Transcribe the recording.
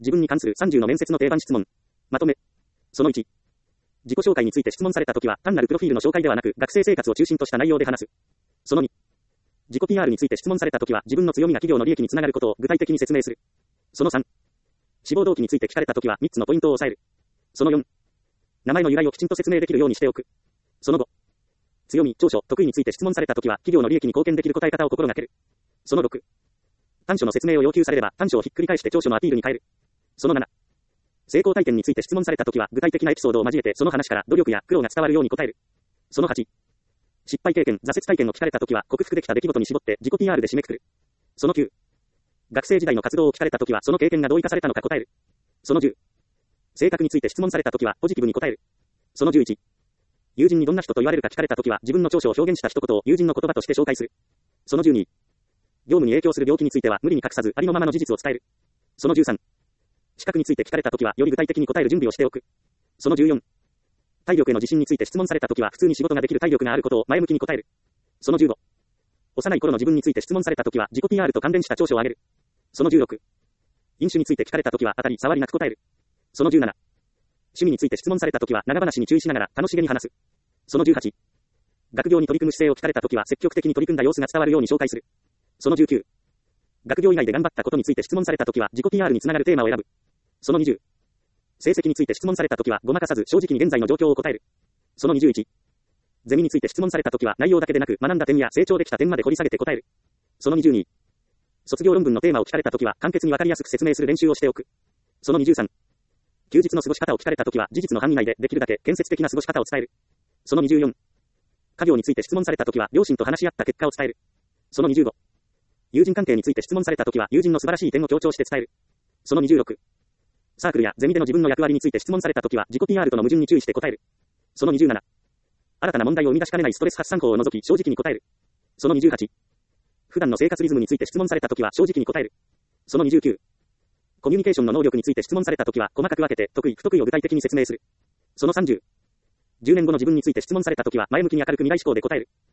自分に関する30の面接の定番質問。まとめ。その1。自己紹介について質問されたときは、単なるプロフィールの紹介ではなく、学生生活を中心とした内容で話す。その2。自己 PR について質問されたときは、自分の強みが企業の利益につながることを具体的に説明する。その3。志望動機について聞かれたときは、3つのポイントを押さえる。その4。名前の由来をきちんと説明できるようにしておく。その5。強み、長所、得意について質問されたときは、企業の利益に貢献できる答え方を心がける。その6。短所の説明を要求されれば、短所をひっくり返して長所のアピールに変える。その7。成功体験について質問されたときは、具体的なエピソードを交えて、その話から努力や苦労が伝わるように答える。その8。失敗経験、挫折体験を聞かれたときは、克服できた出来事に絞って自己 PR で締めくくる。その9。学生時代の活動を聞かれたときは、その経験がどう生かされたのか答える。その10。性格について質問されたときは、ポジティブに答える。その11。友人にどんな人と言われるか聞かれたときは、自分の長所を表現した一言を友人の言葉として紹介する。その12。業務に影響する病気については、無理に隠さず、ありのままの事実を伝える。その13。資格について聞かれたときは、より具体的に答える準備をしておく。その14。体力への自信について質問されたときは、普通に仕事ができる体力があることを前向きに答える。その15。幼い頃の自分について質問されたときは、自己 PR と関連した長所を挙げる。その16。飲酒について聞かれたときは、当たり障りなく答える。その17。趣味について質問されたときは、長話に注意しながら楽しげに話す。その18。学業に取り組む姿勢を聞かれたときは、積極的に取り組んだ様子が伝わるように紹介する。その19。学業以外で頑張ったことについて質問されたときは、自己 PR につながるテーマを選ぶ。その20。成績について質問されたときは、ごまかさず正直に現在の状況を答える。その21。ゼミについて質問されたときは、内容だけでなく、学んだ点や成長できた点まで掘り下げて答える。その22。卒業論文のテーマを聞かれたときは、簡潔にわかりやすく説明する練習をしておく。その23。休日の過ごし方を聞かれたときは、事実の範囲内でできるだけ建設的な過ごし方を伝える。その24。家業について質問されたときは、両親と話し合った結果を伝える。その25。友人関係について質問されたときは、友人の素晴らしい点を強調して伝える。その26。サークルやゼミでの自分の役割について質問されたときは、自己 PR との矛盾に注意して答える。その27。新たな問題を生み出しかねないストレス発散法を除き正直に答える。その28。普段の生活リズムについて質問されたときは正直に答える。その29。コミュニケーションの能力について質問されたときは細かく分けて得意不得意を具体的に説明する。その30。10年後の自分について質問されたときは前向きに明るく未来志向で答える。